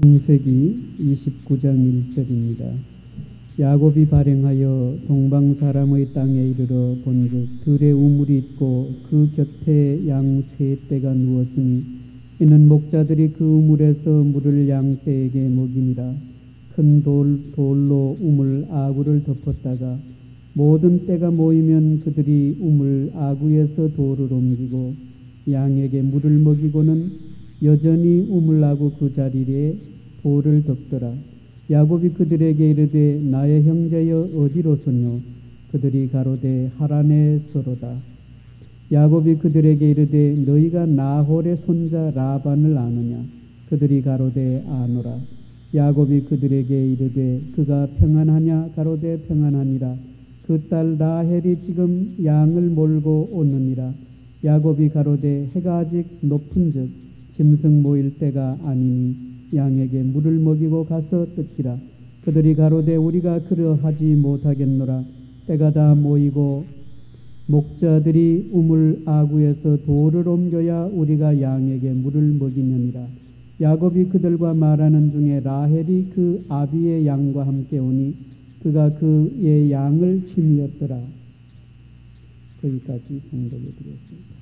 창세기 29장 1절입니다. 야곱이 발행하여 동방 사람의 땅에 이르러 본즉 들에 우물이 있고 그 곁에 양 세 떼가 누웠으니 이는 목자들이 그 우물에서 물을 양 떼에게 먹이니라. 큰 돌로 우물 아구를 덮었다가 모든 떼가 모이면 그들이 우물 아구에서 돌을 옮기고 양에게 물을 먹이고는 여전히 우물 아구 그 자리에 돌을 덮더라. 야곱이 그들에게 이르되 나의 형제여 어디로소뇨? 그들이 가로되 하란에서로다. 야곱이 그들에게 이르되 너희가 나홀의 손자 라반을 아느냐? 그들이 가로되 아노라. 야곱이 그들에게 이르되 그가 평안하냐? 가로되 평안하니라. 그 딸 라헬이 지금 양을 몰고 오느니라. 야곱이 가로되 해가 아직 높은즉 짐승 모일 때가 아니니 양에게 물을 먹이고 가서 뜯기라. 그들이 가로되 우리가 그러하지 못하겠노라. 때가 다 모이고 목자들이 우물 아구에서 돌을 옮겨야 우리가 양에게 물을 먹이느니라. 야곱이 그들과 말하는 중에 라헬이 그 아비의 양과 함께 오니 그가 그의 양을 치미었더라. 거기까지 봉독해 드렸습니다.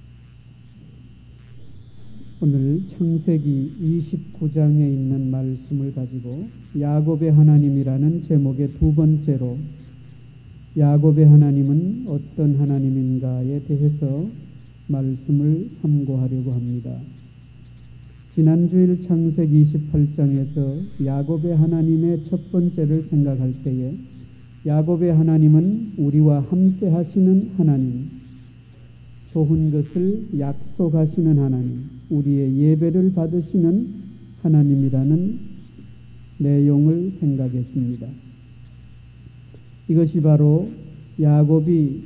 오늘 창세기 29장에 있는 말씀을 가지고 야곱의 하나님이라는 제목의 두 번째로 야곱의 하나님은 어떤 하나님인가에 대해서 말씀을 삼고하려고 합니다. 지난주일 창세기 28장에서 야곱의 하나님의 첫 번째를 생각할 때에 야곱의 하나님은 우리와 함께 하시는 하나님, 좋은 것을 약속하시는 하나님, 우리의 예배를 받으시는 하나님이라는 내용을 생각했습니다. 이것이 바로 야곱이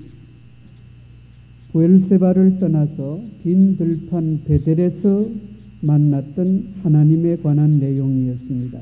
브엘세바를 떠나서 빈 들판 베델에서 만났던 하나님에 관한 내용이었습니다.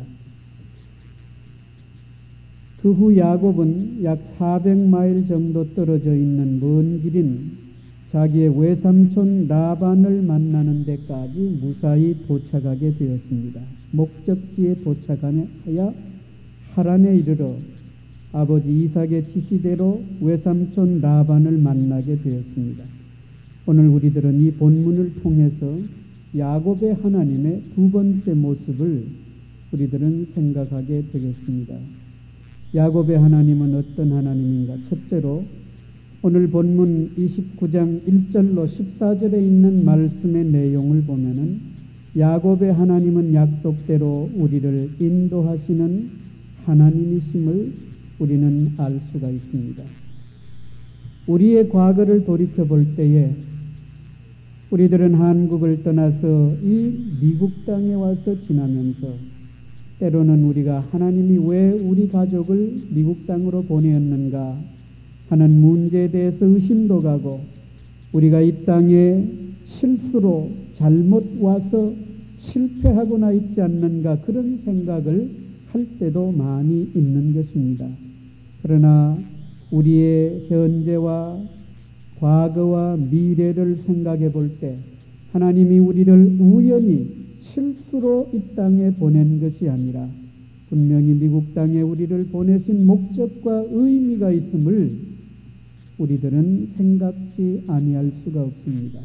그 후 야곱은 약 400마일 정도 떨어져 있는 먼 길인 자기의 외삼촌 라반을 만나는 데까지 무사히 도착하게 되었습니다. 목적지에 도착하여 하란에 이르러 아버지 이삭의 지시대로 외삼촌 라반을 만나게 되었습니다. 오늘 우리들은 이 본문을 통해서 야곱의 하나님의 두 번째 모습을 우리들은 생각하게 되겠습니다. 야곱의 하나님은 어떤 하나님인가? 첫째로 오늘 본문 29장 1절로 14절에 있는 말씀의 내용을 보면은 야곱의 하나님은 약속대로 우리를 인도하시는 하나님이심을 우리는 알 수가 있습니다. 우리의 과거를 돌이켜 볼 때에 우리들은 한국을 떠나서 이 미국 땅에 와서 지나면서 때로는 우리가 하나님이 왜 우리 가족을 미국 땅으로 보내었는가 하는 문제에 대해서 의심도 가고 우리가 이 땅에 실수로 잘못 와서 실패하거나 있지 않는가 그런 생각을 할 때도 많이 있는 것입니다. 그러나 우리의 현재와 과거와 미래를 생각해 볼 때 하나님이 우리를 우연히 실수로 이 땅에 보낸 것이 아니라 분명히 미국 땅에 우리를 보내신 목적과 의미가 있음을 우리들은 생각지 아니할 수가 없습니다.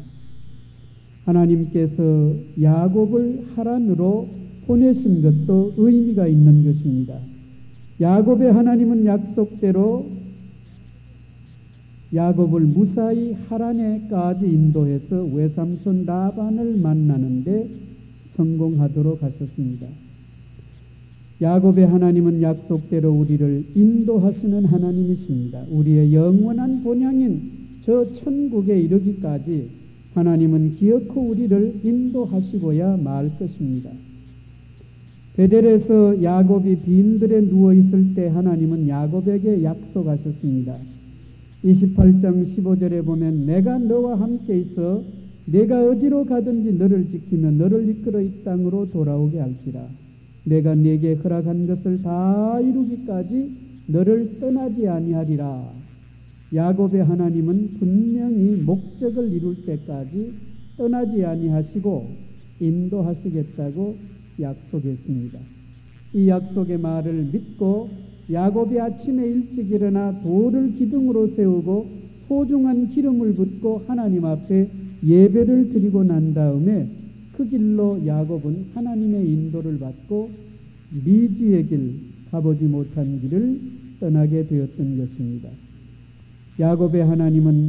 하나님께서 야곱을 하란으로 보내신 것도 의미가 있는 것입니다. 야곱의 하나님은 약속대로 야곱을 무사히 하란에까지 인도해서 외삼촌 라반을 만나는데 성공하도록 하셨습니다. 야곱의 하나님은 약속대로 우리를 인도하시는 하나님이십니다. 우리의 영원한 본향인 저 천국에 이르기까지 하나님은 기어코 우리를 인도하시고야 말 것입니다. 베델에서 야곱이 빈들에 누워있을 때 하나님은 야곱에게 약속하셨습니다. 28장 15절에 보면 내가 너와 함께 있어 내가 어디로 가든지 너를 지키며 너를 이끌어 이 땅으로 돌아오게 할지라. 내가 네게 허락한 것을 다 이루기까지 너를 떠나지 아니하리라. 야곱의 하나님은 분명히 목적을 이룰 때까지 떠나지 아니하시고 인도하시겠다고 약속했습니다. 이 약속의 말을 믿고 야곱이 아침에 일찍 일어나 돌을 기둥으로 세우고 소중한 기름을 붓고 하나님 앞에 예배를 드리고 난 다음에 그 길로 야곱은 하나님의 인도를 받고 미지의 길, 가보지 못한 길을 떠나게 되었던 것입니다. 야곱의 하나님은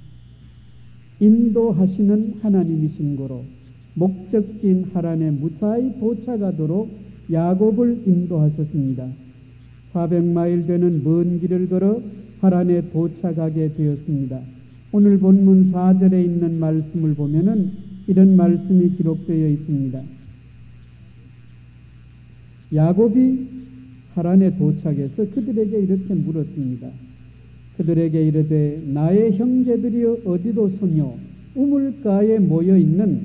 인도하시는 하나님이신 고로 목적지인 하란에 무사히 도착하도록 야곱을 인도하셨습니다. 400마일 되는 먼 길을 걸어 하란에 도착하게 되었습니다. 오늘 본문 4절에 있는 말씀을 보면은 이런 말씀이 기록되어 있습니다. 야곱이 하란에 도착해서 그들에게 이렇게 물었습니다. 그들에게 이르되 나의 형제들이 어디로 서며 우물가에 모여 있는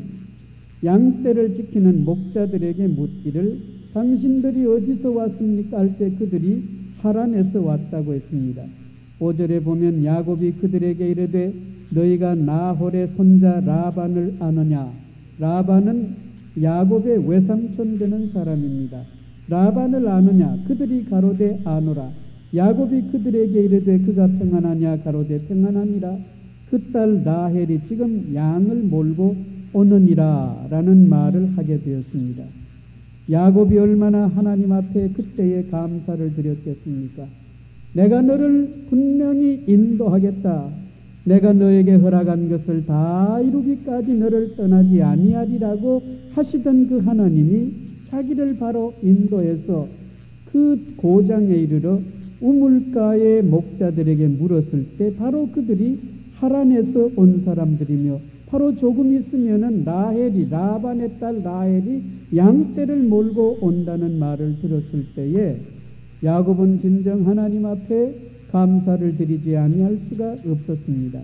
양떼를 지키는 목자들에게 묻기를 당신들이 어디서 왔습니까? 할 때 그들이 하란에서 왔다고 했습니다. 5절에 보면 야곱이 그들에게 이르되 너희가 나홀의 손자 라반을 아느냐? 라반은 야곱의 외삼촌 되는 사람입니다. 라반을 아느냐? 그들이 가로되 아노라. 야곱이 그들에게 이르되 그가 평안하냐? 가로되 평안하니라. 그 딸 라헬이 지금 양을 몰고 오느니라 라는 말을 하게 되었습니다. 야곱이 얼마나 하나님 앞에 그때에 감사를 드렸겠습니까? 내가 너를 분명히 인도하겠다. 내가 너에게 허락한 것을 다 이루기까지 너를 떠나지 아니하리라고 하시던 그 하나님이 자기를 바로 인도해서 그 고장에 이르러 우물가의 목자들에게 물었을 때 바로 그들이 하란에서 온 사람들이며 바로 조금 있으면은 라반의 딸 라헬이 양떼를 몰고 온다는 말을 들었을 때에 야곱은 진정 하나님 앞에 감사를 드리지 아니할 수가 없었습니다.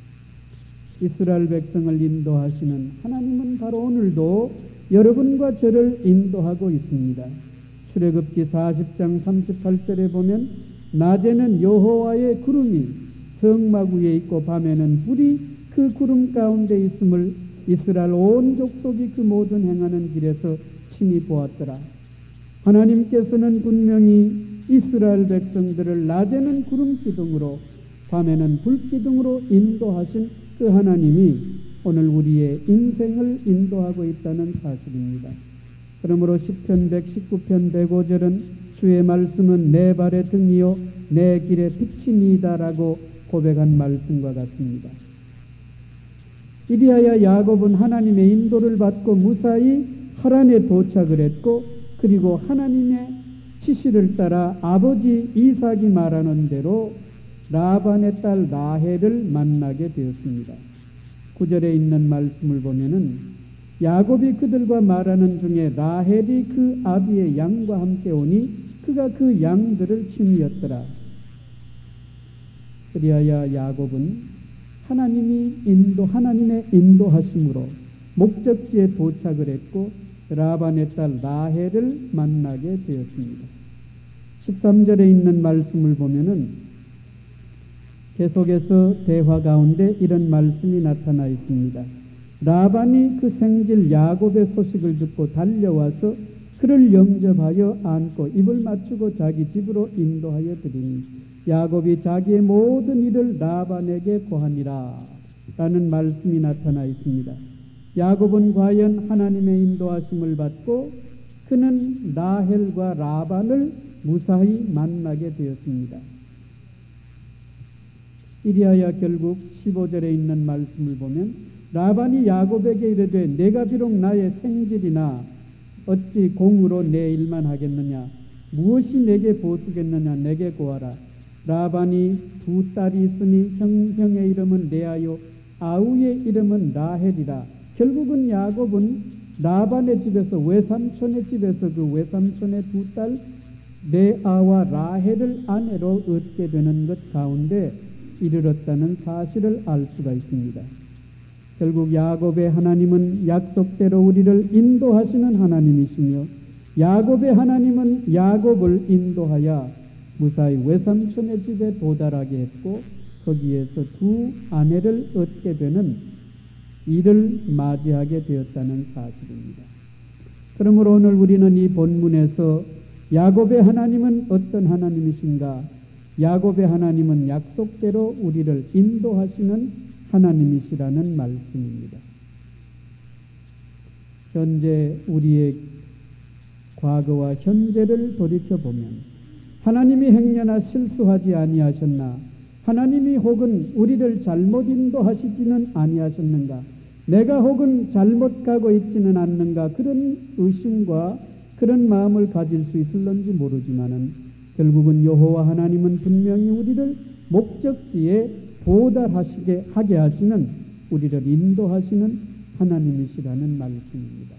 이스라엘 백성을 인도하시는 하나님은 바로 오늘도 여러분과 저를 인도하고 있습니다. 출애굽기 40장 38절에 보면 낮에는 여호와의 구름이 성막 위에 있고 밤에는 불이 그 구름 가운데 있음을 이스라엘 온 족속이 그 모든 행하는 길에서 친히 보았더라. 하나님께서는 분명히 이스라엘 백성들을 낮에는 구름 기둥으로 밤에는 불 기둥으로 인도하신 그 하나님이 오늘 우리의 인생을 인도하고 있다는 사실입니다. 그러므로 시편 119편 105절은 주의 말씀은 내 발의 등이요 내 길의 빛이니이다라고 고백한 말씀과 같습니다. 이리하여 야곱은 하나님의 인도를 받고 무사히 하란에 도착을 했고 그리고 하나님의 지시를 따라 아버지 이삭이 말하는 대로 라반의 딸 라헬을 만나게 되었습니다. 9절에 있는 말씀을 보면은 야곱이 그들과 말하는 중에 라헬이 그 아비의 양과 함께 오니 그가 그 양들을 치미었더라. 그리하여 야곱은 하나님의 인도하심으로 목적지에 도착을 했고 라반의 딸 라헬을 만나게 되었습니다. 13절에 있는 말씀을 보면은 계속해서 대화 가운데 이런 말씀이 나타나 있습니다. 라반이 그 생질 야곱의 소식을 듣고 달려와서 그를 영접하여 안고 입을 맞추고 자기 집으로 인도하여 드리니 야곱이 자기의 모든 일을 라반에게 고하니라 라는 말씀이 나타나 있습니다. 야곱은 과연 하나님의 인도하심을 받고 그는 라헬과 라반을 무사히 만나게 되었습니다. 이리하여 결국 15절에 있는 말씀을 보면 라반이 야곱에게 이르되 내가 비록 나의 생질이나 어찌 공으로 내 일만 하겠느냐 무엇이 내게 보수겠느냐 내게 고하라. 라반이 두 딸이 있으니 형의 이름은 레아요 아우의 이름은 라헬이라. 결국은 야곱은 라반의 집에서 외삼촌의 집에서 그 외삼촌의 두 딸 레아와 라헬을 아내로 얻게 되는 것 가운데 이르렀다는 사실을 알 수가 있습니다. 결국 야곱의 하나님은 약속대로 우리를 인도하시는 하나님이시며 야곱의 하나님은 야곱을 인도하여 무사히 외삼촌의 집에 도달하게 했고 거기에서 두 아내를 얻게 되는 이를 맞이하게 되었다는 사실입니다. 그러므로 오늘 우리는 이 본문에서 야곱의 하나님은 어떤 하나님이신가? 야곱의 하나님은 약속대로 우리를 인도하시는 하나님이시라는 말씀입니다. 현재 우리의 과거와 현재를 돌이켜보면 하나님이 행여나 실수하지 아니하셨나? 하나님이 혹은 우리를 잘못 인도하시지는 아니하셨는가? 내가 혹은 잘못 가고 있지는 않는가? 그런 의심과 그런 마음을 가질 수 있을런지 모르지만은 결국은 여호와 하나님은 분명히 우리를 목적지에 도달하게 하시는, 우리를 인도하시는 하나님이시라는 말씀입니다.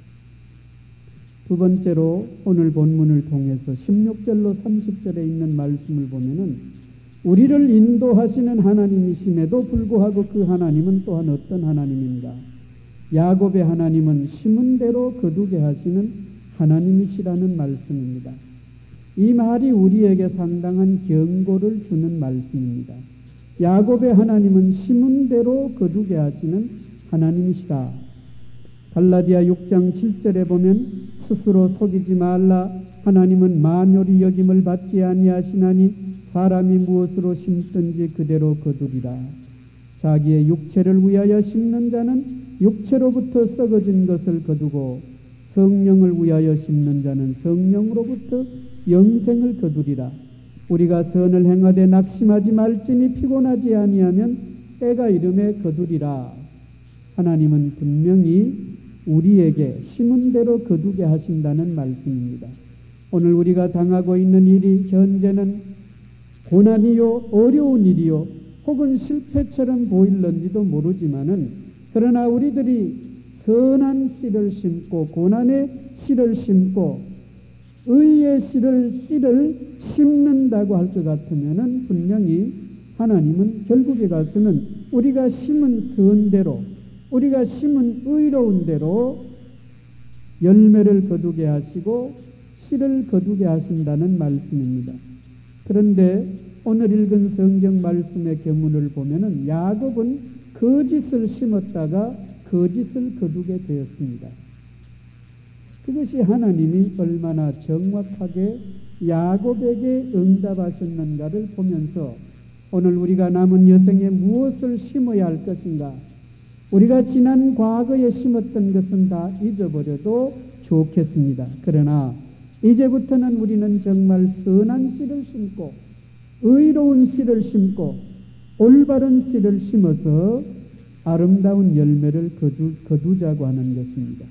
두 번째로 오늘 본문을 통해서 16절로 30절에 있는 말씀을 보면은 우리를 인도하시는 하나님이심에도 불구하고 그 하나님은 또한 어떤 하나님인가? 야곱의 하나님은 심은 대로 거두게 하시는 하나님이시라는 말씀입니다. 이 말이 우리에게 상당한 경고를 주는 말씀입니다. 야곱의 하나님은 심은 대로 거두게 하시는 하나님이시다. 갈라디아 6장 7절에 보면 스스로 속이지 말라. 하나님은 만요리 여김을 받지 아니하시나니 사람이 무엇으로 심든지 그대로 거두리라. 자기의 육체를 위하여 심는 자는 육체로부터 썩어진 것을 거두고 성령을 위하여 심는 자는 성령으로부터 영생을 거두리라. 우리가 선을 행하되 낙심하지 말지니 피곤하지 아니하면 때가 이름에 거두리라. 하나님은 분명히 우리에게 심은 대로 거두게 하신다는 말씀입니다. 오늘 우리가 당하고 있는 일이 현재는 고난이요 어려운 일이요 혹은 실패처럼 보일런지도 모르지만은 그러나 우리들이 선한 씨를 심고 고난의 씨를 심고 의의 씨를 심는다고 할 것 같으면은 분명히 하나님은 결국에 가서는 우리가 심은 선대로, 우리가 심은 의로운 대로 열매를 거두게 하시고 씨를 거두게 하신다는 말씀입니다. 그런데 오늘 읽은 성경 말씀의 경우를 보면은 야곱은 거짓을 심었다가 거짓을 거두게 되었습니다. 그것이 하나님이 얼마나 정확하게 야곱에게 응답하셨는가를 보면서 오늘 우리가 남은 여생에 무엇을 심어야 할 것인가? 우리가 지난 과거에 심었던 것은 다 잊어버려도 좋겠습니다. 그러나 이제부터는 우리는 정말 선한 씨를 심고 의로운 씨를 심고 올바른 씨를 심어서 아름다운 열매를 거두자고 하는 것입니다.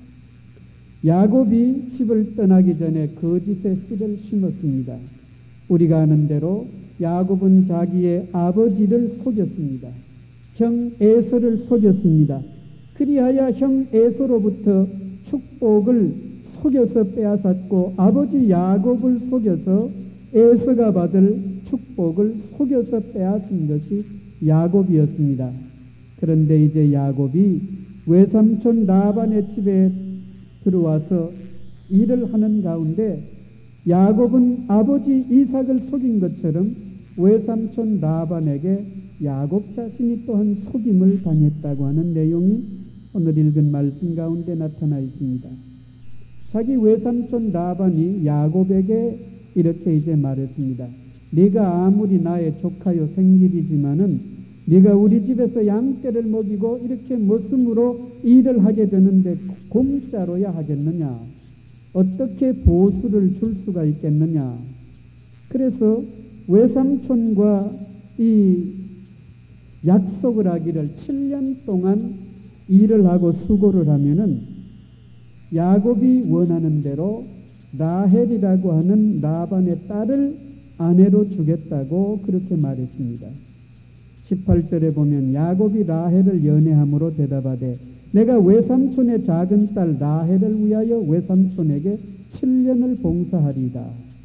야곱이 집을 떠나기 전에 거짓의 씨를 심었습니다. 우리가 아는 대로 야곱은 자기의 아버지를 속였습니다. 형 에서를 속였습니다. 그리하여 형 에서로부터 축복을 속여서 빼앗았고 아버지 야곱을 속여서 에서가 받을 축복을 속여서 빼앗은 것이 야곱이었습니다. 그런데 이제 야곱이 외삼촌 라반의 집에 들어와서 일을 하는 가운데 야곱은 아버지 이삭을 속인 것처럼 외삼촌 라반에게 야곱 자신이 또한 속임을 당했다고 하는 내용이 오늘 읽은 말씀 가운데 나타나 있습니다. 자기 외삼촌 라반이 야곱에게 이렇게 이제 말했습니다. 네가 아무리 나의 조카요 생길이지만은 네가 우리 집에서 양떼를 먹이고 이렇게 머슴으로 일을 하게 되는데 공짜로야 하겠느냐? 어떻게 보수를 줄 수가 있겠느냐? 그래서 외삼촌과 이 약속을 하기를 7년 동안 일을 하고 수고를 하면은 야곱이 원하는 대로 라헬이라고 하는 라반의 딸을 아내로 주겠다고 그렇게 말했습니다. 18절에 보면 야곱이 라헬을 연애함으로 대답하되 내가 외삼촌의 작은 딸 라헬을 위하여 외삼촌에게 7년을 봉사하리이다.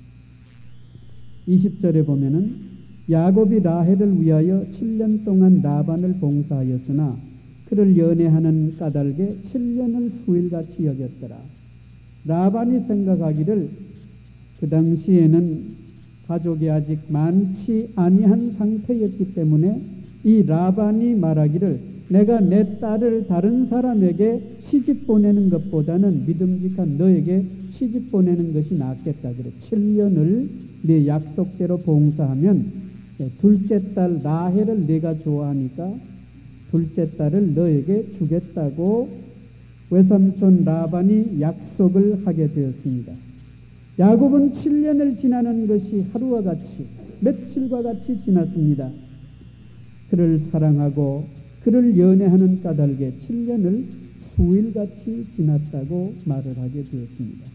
20절에 보면은 야곱이 라헬을 위하여 7년 동안 라반을 봉사하였으나 그를 연애하는 까닭에 7년을 수일같이 여겼더라. 라반이 생각하기를 그 당시에는 가족이 아직 많지 아니한 상태였기 때문에 이 라반이 말하기를 내가 내 딸을 다른 사람에게 시집 보내는 것보다는 믿음직한 너에게 시집 보내는 것이 낫겠다. 그래. 7년을 네 약속대로 봉사하면 둘째 딸 라헬을 내가 좋아하니까 둘째 딸을 너에게 주겠다고 외삼촌 라반이 약속을 하게 되었습니다. 야곱은 7년을 지나는 것이 하루와 같이 며칠과 같이 지났습니다. 그를 사랑하고 그를 연애하는 까닭에 7년을 수일같이 지났다고 말을 하게 되었습니다.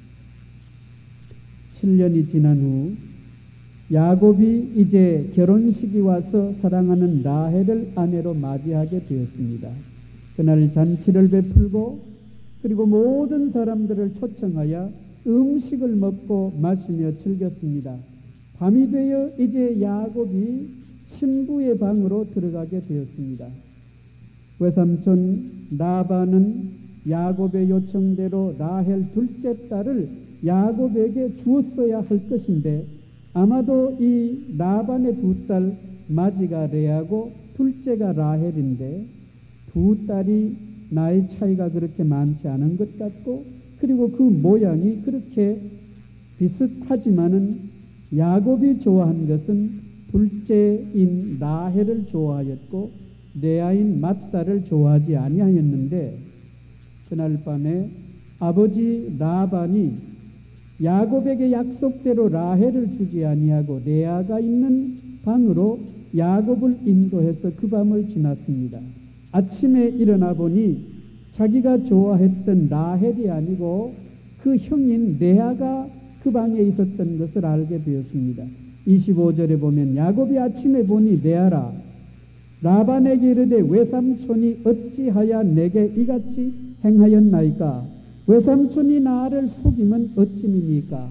7년이 지난 후 야곱이 이제 결혼식이 와서 사랑하는 라헬을 아내로 맞이하게 되었습니다. 그날 잔치를 베풀고 그리고 모든 사람들을 초청하여 음식을 먹고 마시며 즐겼습니다. 밤이 되어 이제 야곱이 신부의 방으로 들어가게 되었습니다. 외삼촌 라반은 야곱의 요청대로 라헬 둘째 딸을 야곱에게 주었어야 할 것인데 아마도 이 라반의 두 딸 마지가 레아고 둘째가 라헬인데 두 딸이 나이 차이가 그렇게 많지 않은 것 같고 그리고 그 모양이 그렇게 비슷하지만은 야곱이 좋아한 것은 둘째인 라헬을 좋아하였고 레아인 맏딸을 좋아하지 아니하였는데 그날 밤에 아버지 라반이 야곱에게 약속대로 라헬을 주지 아니하고 레아가 있는 방으로 야곱을 인도해서 그 밤을 지났습니다. 아침에 일어나 보니 자기가 좋아했던 라헬이 아니고 그 형인 레아가 그 방에 있었던 것을 알게 되었습니다. 25절에 보면 야곱이 아침에 보니 레아라 라반에게 이르되 외삼촌이 어찌하여 내게 이같이 행하였나이까 외삼촌이 나를 속이면 어찌미니까.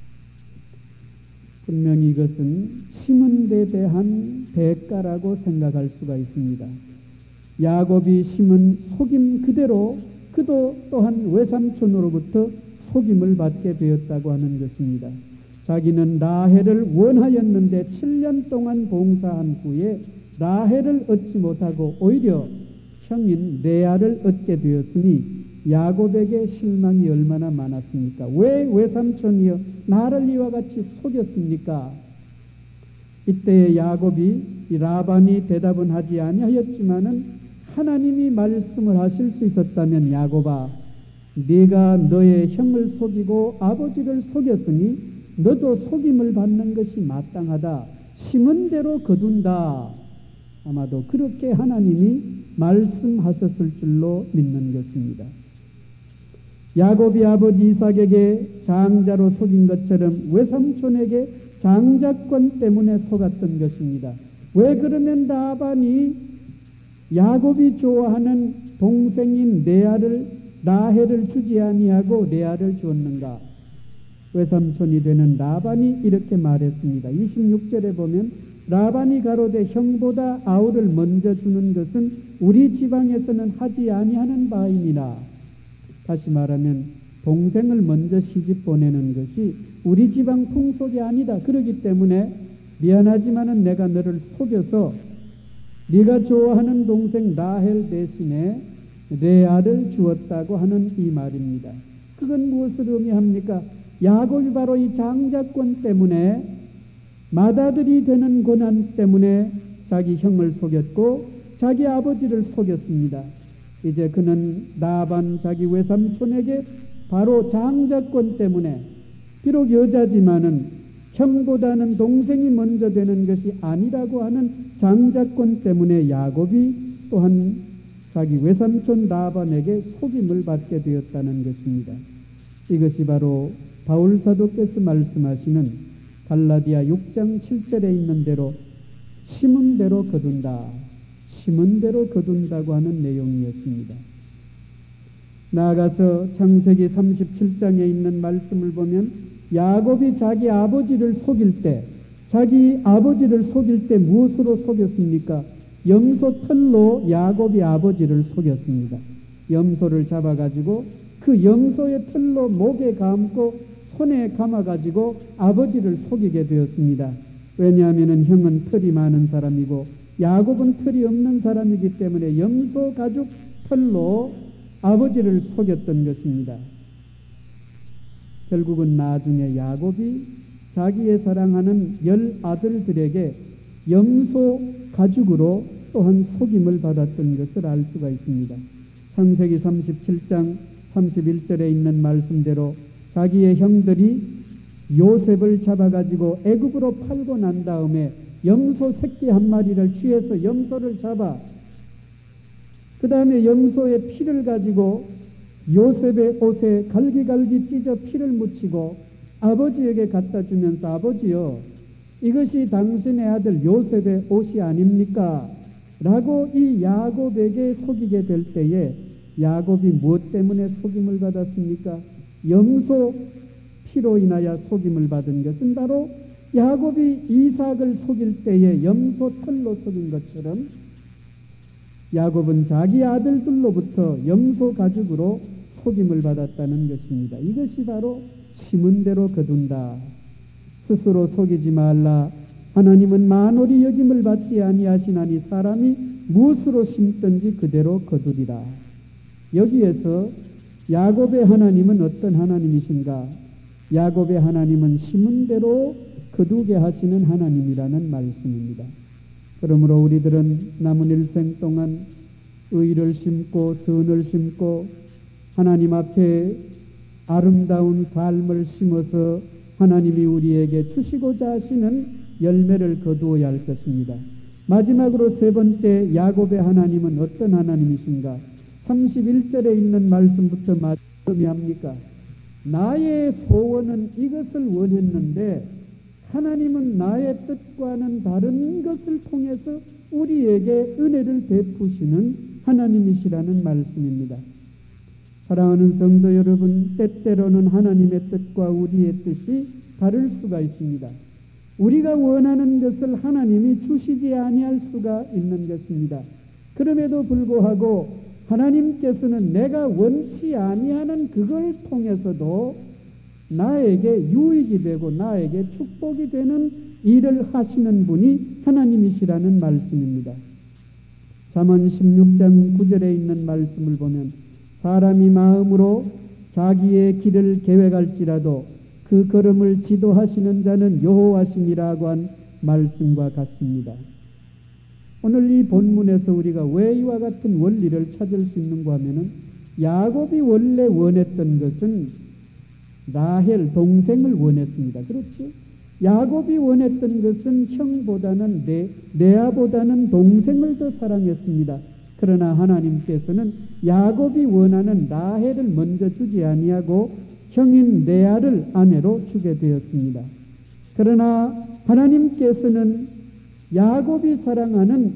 분명히 이것은 심은 데 대한 대가라고 생각할 수가 있습니다. 야곱이 심은 속임 그대로 그도 또한 외삼촌으로부터 속임을 받게 되었다고 하는 것입니다. 자기는 라헬을 원하였는데 7년 동안 봉사한 후에 라헬을 얻지 못하고 오히려 형인 레아를 얻게 되었으니 야곱에게 실망이 얼마나 많았습니까? 왜 외삼촌이여 나를 이와 같이 속였습니까? 이때 야곱이 라반이 대답은 하지 아니하였지만은 하나님이 말씀을 하실 수 있었다면 야곱아 네가 너의 형을 속이고 아버지를 속였으니 너도 속임을 받는 것이 마땅하다. 심은 대로 거둔다. 아마도 그렇게 하나님이 말씀하셨을 줄로 믿는 것입니다. 야곱이 아버지 이삭에게 장자로 속인 것처럼 외삼촌에게 장자권 때문에 속았던 것입니다. 왜 그러면 라반이 야곱이 좋아하는 동생인 라헬을 주지 아니하고 레아를 주었는가? 외삼촌이 되는 라반이 이렇게 말했습니다. 26절에 보면 라반이 가로되 형보다 아우를 먼저 주는 것은 우리 지방에서는 하지 아니하는 바이니라. 다시 말하면 동생을 먼저 시집 보내는 것이 우리 지방 풍속이 아니다. 그렇기 때문에 미안하지만은 내가 너를 속여서 네가 좋아하는 동생 라헬 대신에 레아를 주었다고 하는 이 말입니다. 그건 무엇을 의미합니까? 야곱이 바로 이 장자권 때문에 맏아들이 되는 고난 때문에 자기 형을 속였고 자기 아버지를 속였습니다. 이제 그는 라반 자기 외삼촌에게 바로 장자권 때문에 비록 여자지만은 형보다는 동생이 먼저 되는 것이 아니라고 하는 장자권 때문에 야곱이 또한 자기 외삼촌 라반에게 속임을 받게 되었다는 것입니다. 이것이 바로 바울 사도께서 말씀하시는 갈라디아 6장 7절에 있는 대로 심은 대로 거둔다. 심은 대로 거둔다고 하는 내용이었습니다. 나아가서 창세기 37장에 있는 말씀을 보면 야곱이 자기 아버지를 속일 때 무엇으로 속였습니까? 염소 털로 야곱이 아버지를 속였습니다. 염소를 잡아가지고 그 염소의 털로 목에 감고 손에 감아가지고 아버지를 속이게 되었습니다. 왜냐하면 형은 털이 많은 사람이고 야곱은 털이 없는 사람이기 때문에 염소 가죽 털로 아버지를 속였던 것입니다. 결국은 나중에 야곱이 자기의 사랑하는 10아들들에게 염소 가죽으로 또한 속임을 받았던 것을 알 수가 있습니다. 창세기 37장 31절에 있는 말씀대로 자기의 형들이 요셉을 잡아가지고 애굽으로 팔고 난 다음에 염소 새끼 한 마리를 취해서 염소를 잡아 그 다음에 염소의 피를 가지고 요셉의 옷에 갈기갈기 찢어 피를 묻히고 아버지에게 갖다 주면서 아버지요, 이것이 당신의 아들 요셉의 옷이 아닙니까? 라고 이 야곱에게 속이게 될 때에 야곱이 무엇 때문에 속임을 받았습니까? 염소 피로 인하여 속임을 받은 것은 바로 야곱이 이삭을 속일 때에 염소 털로 속인 것처럼 야곱은 자기 아들들로부터 염소 가죽으로 속임을 받았다는 것입니다. 이것이 바로 심은 대로 거둔다. 스스로 속이지 말라. 하나님은 만홀히 여김을 받지 아니하시나니 사람이 무엇으로 심든지 그대로 거두리라. 여기에서 야곱의 하나님은 어떤 하나님이신가? 야곱의 하나님은 심은 대로 거두게 하시는 하나님이라는 말씀입니다. 그러므로 우리들은 남은 일생 동안 의를 심고 선을 심고 하나님 앞에 아름다운 삶을 심어서 하나님이 우리에게 주시고자 하시는 열매를 거두어야 할 것입니다. 마지막으로 세 번째, 야곱의 하나님은 어떤 하나님이신가? 31절에 있는 말씀부터 말씀합니까? 나의 소원은 이것을 원했는데 하나님은 나의 뜻과는 다른 것을 통해서 우리에게 은혜를 베푸시는 하나님이시라는 말씀입니다. 사랑하는 성도 여러분, 때때로는 하나님의 뜻과 우리의 뜻이 다를 수가 있습니다. 우리가 원하는 것을 하나님이 주시지 아니할 수가 있는 것입니다. 그럼에도 불구하고 하나님께서는 내가 원치 아니하는 그걸 통해서도 나에게 유익이 되고 나에게 축복이 되는 일을 하시는 분이 하나님이시라는 말씀입니다. 잠언 16장 9절에 있는 말씀을 보면 사람이 마음으로 자기의 길을 계획할지라도 그 걸음을 지도하시는 자는 여호와시니라고 한 말씀과 같습니다. 오늘 이 본문에서 우리가 왜 이와 같은 원리를 찾을 수 있는가 하면은 야곱이 원래 원했던 것은 라헬 동생을 원했습니다. 그렇죠? 야곱이 원했던 것은 형보다는 레아보다는 동생을 더 사랑했습니다. 그러나 하나님께서는 야곱이 원하는 라헬을 먼저 주지 아니하고 형인 레아를 아내로 주게 되었습니다. 그러나 하나님께서는 야곱이 사랑하는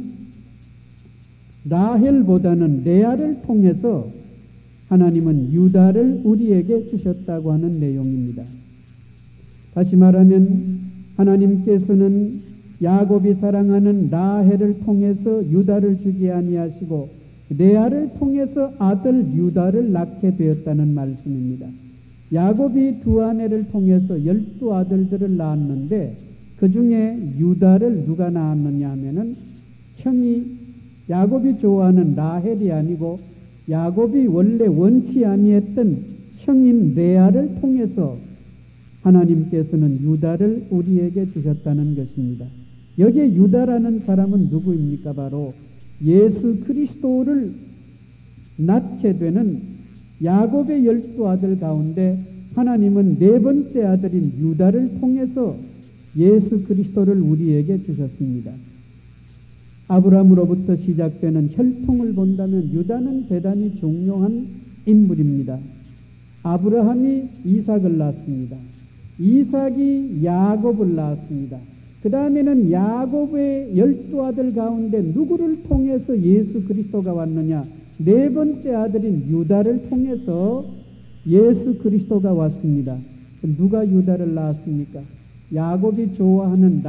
라헬보다는 레아를 통해서 하나님은 유다를 우리에게 주셨다고 하는 내용입니다. 다시 말하면 하나님께서는 야곱이 사랑하는 라헬을 통해서 유다를 주지 아니하시고 레아를 통해서 아들 유다를 낳게 되었다는 말씀입니다. 야곱이 두 아내를 통해서 12아들들을 낳았는데 그 중에 유다를 누가 낳았느냐 하면은 형이 야곱이 좋아하는 라헬이 아니고 야곱이 원래 원치 아니했던 형인 레아를 통해서 하나님께서는 유다를 우리에게 주셨다는 것입니다. 여기에 유다라는 사람은 누구입니까? 바로 예수 그리스도를 낳게 되는 야곱의 12아들 가운데 하나님은 네 번째 아들인 유다를 통해서 예수 그리스도를 우리에게 주셨습니다. 아브라함으로부터 시작되는 혈통을 본다면 유다는 대단히 중요한 인물입니다. 아브라함이 이삭을 낳았습니다. 이삭이 야곱을 낳았습니다. 그 다음에는 야곱의 12아들 가운데 누구를 통해서 예수 그리스도가 왔느냐? 네 번째 아들인 유다를 통해서 예수 그리스도가 왔습니다. 누가 유다를 낳았습니까? 야곱이 좋아하는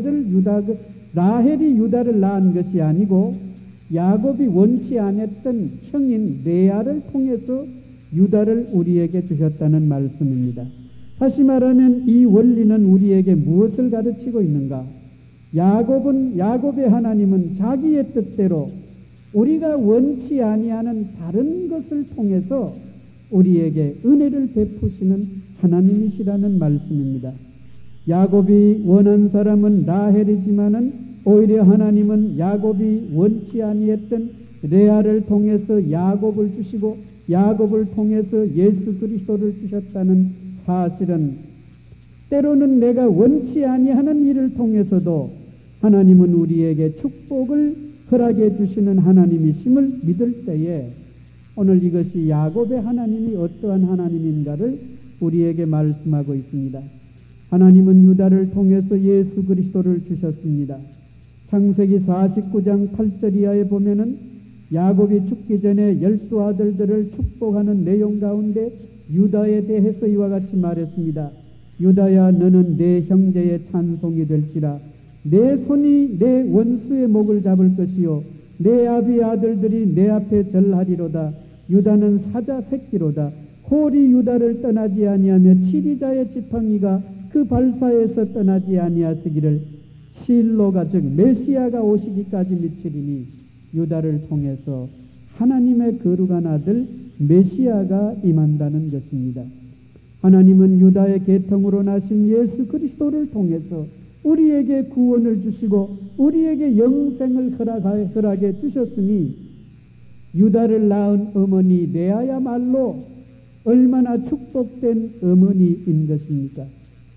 라헬이 유다를 낳은 것이 아니고 야곱이 원치 않았던 형인 레아를 통해서 유다를 우리에게 주셨다는 말씀입니다. 다시 말하면 이 원리는 우리에게 무엇을 가르치고 있는가? 야곱의 하나님은 자기의 뜻대로 우리가 원치 아니하는 다른 것을 통해서 우리에게 은혜를 베푸시는 하나님이시라는 말씀입니다. 야곱이 원한 사람은 라헬이지만은 오히려 하나님은 야곱이 원치 아니했던 레아를 통해서 야곱을 주시고 야곱을 통해서 예수 그리스도를 주셨다는 사실은 때로는 내가 원치 아니하는 일을 통해서도 하나님은 우리에게 축복을 허락해 주시는 하나님이심을 믿을 때에 오늘 이것이 야곱의 하나님이 어떠한 하나님인가를 우리에게 말씀하고 있습니다. 하나님은 유다를 통해서 예수 그리스도를 주셨습니다. 창세기 49장 8절 이하에 보면은 야곱이 죽기 전에 12아들들을 축복하는 내용 가운데 유다에 대해서 이와 같이 말했습니다. 유다야, 너는 내 형제의 찬송이 될지라. 내 손이 내 원수의 목을 잡을 것이요 내 아비 아들들이 내 앞에 절하리로다. 유다는 사자 새끼로다. 홀이 유다를 떠나지 아니하며 치리자의 지팡이가 그 발사에서 떠나지 아니하시기를 실로가 즉 메시아가 오시기까지 미치리니 유다를 통해서 하나님의 거룩한 아들 메시아가 임한다는 것입니다. 하나님은 유다의 계통으로 나신 예수 그리스도를 통해서 우리에게 구원을 주시고 우리에게 영생을 허락해 주셨으니 유다를 낳은 어머니 레아야말로 얼마나 축복된 어머니인 것입니까?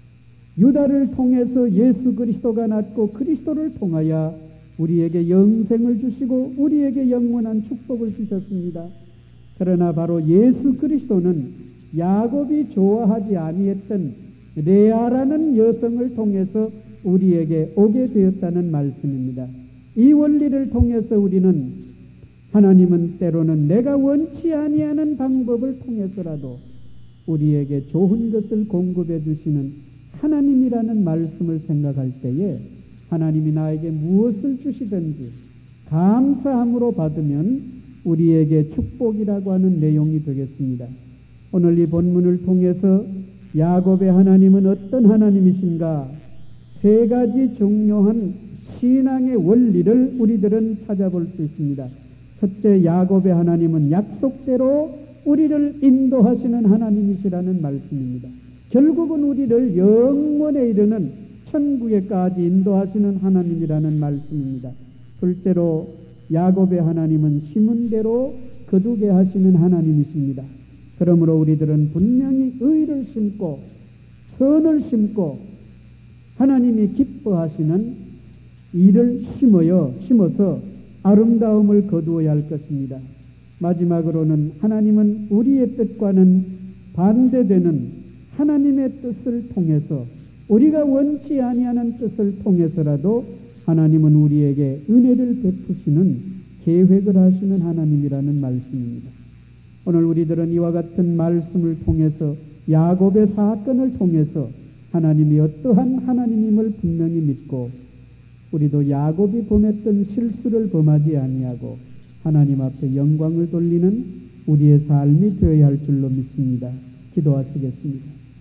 유다를 통해서 예수 그리스도가 낳고 그리스도를 통하여 우리에게 영생을 주시고 우리에게 영원한 축복을 주셨습니다. 그러나 바로 예수 그리스도는 야곱이 좋아하지 아니했던 레아라는 여성을 통해서 우리에게 오게 되었다는 말씀입니다. 이 원리를 통해서 우리는 하나님은 때로는 내가 원치 아니하는 방법을 통해서라도 우리에게 좋은 것을 공급해 주시는 하나님이라는 말씀을 생각할 때에 하나님이 나에게 무엇을 주시든지 감사함으로 받으면 우리에게 축복이라고 하는 내용이 되겠습니다. 오늘 이 본문을 통해서 야곱의 하나님은 어떤 하나님이신가? 세 가지 중요한 신앙의 원리를 우리들은 찾아볼 수 있습니다. 첫째, 야곱의 하나님은 약속대로 우리를 인도하시는 하나님이시라는 말씀입니다. 결국은 우리를 영원에 이르는 천국에까지 인도하시는 하나님이라는 말씀입니다. 둘째로, 야곱의 하나님은 심은 대로 거두게 하시는 하나님이십니다. 그러므로 우리들은 분명히 의를 심고 선을 심고 하나님이 기뻐하시는 일을 심어서 아름다움을 거두어야 할 것입니다. 마지막으로는 하나님은 우리의 뜻과는 반대되는 하나님의 뜻을 통해서 우리가 원치 아니하는 뜻을 통해서라도 하나님은 우리에게 은혜를 베푸시는 계획을 하시는 하나님이라는 말씀입니다. 오늘 우리들은 이와 같은 말씀을 통해서 야곱의 사건을 통해서 하나님이 어떠한 하나님임을 분명히 믿고 우리도 야곱이 범했던 실수를 범하지 아니하고 하나님 앞에 영광을 돌리는 우리의 삶이 되어야 할 줄로 믿습니다. 기도하시겠습니다.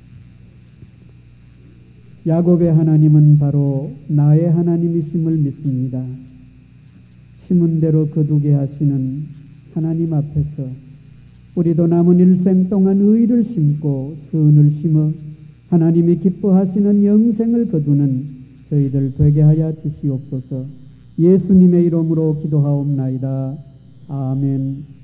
야곱의 하나님은 바로 나의 하나님이심을 믿습니다. 심은 대로 거두게 하시는 하나님 앞에서 우리도 남은 일생 동안 의를 심고 선을 심어 하나님이 기뻐하시는 영생을 거두는 저희들 되게 하여 주시옵소서. 예수님의 이름으로 기도하옵나이다. 아멘.